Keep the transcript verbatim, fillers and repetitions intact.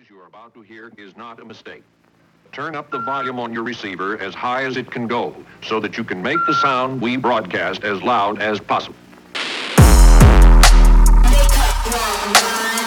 noise you are about to hear is not a mistake. Turn up the volume on your receiver as high as it can go so that you can make the sound we broadcast as loud as possible. Make up your mind.